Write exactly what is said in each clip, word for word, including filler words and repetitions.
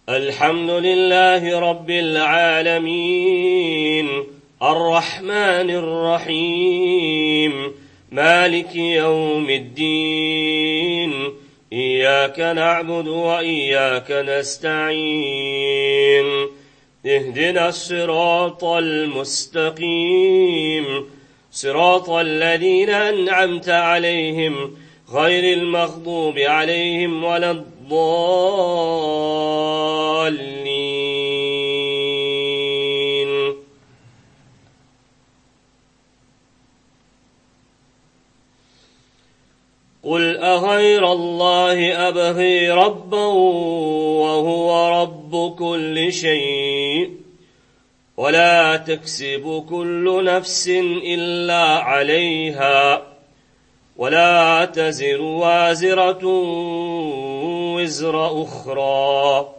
الحمد لله رب العالمين الرحمن الرحيم مالك يوم الدين إياك نعبد وإياك نستعين اهدنا الصراط المستقيم صراط الذين أنعمت عليهم غير المغضوب عليهم ولا الضالين. قل أغير الله أبغي ربا وهو رب كل شيء ولا تكسب كل نفس إلا عليها ولا تزر وازرة وزر أخرى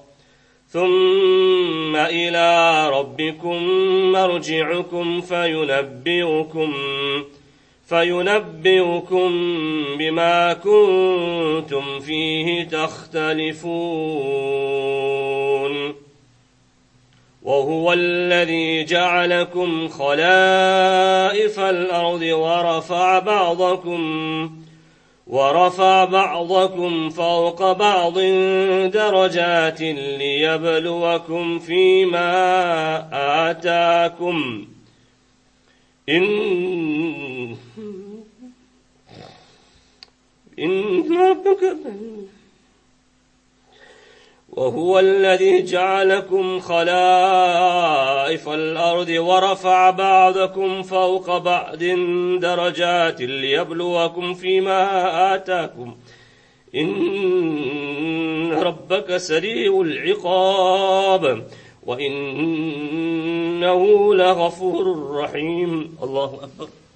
ثم إلى ربكم مرجعكم فينبئكم فينبئكم بما كنتم فيه تختلفون وهو الذي جعلكم خلائف الأرض ورفع بعضكم ورفع بعضكم فوق بعض درجات ليبلوكم فيما آتاكم إن إن ربك وهو الذي جعلكم خلائف الأرض ورفع بعضكم فوق بعض درجات ليبلوكم فيما آتاكم إن ربك سريع العقاب وإنه لغفور رحيم. الله أكبر.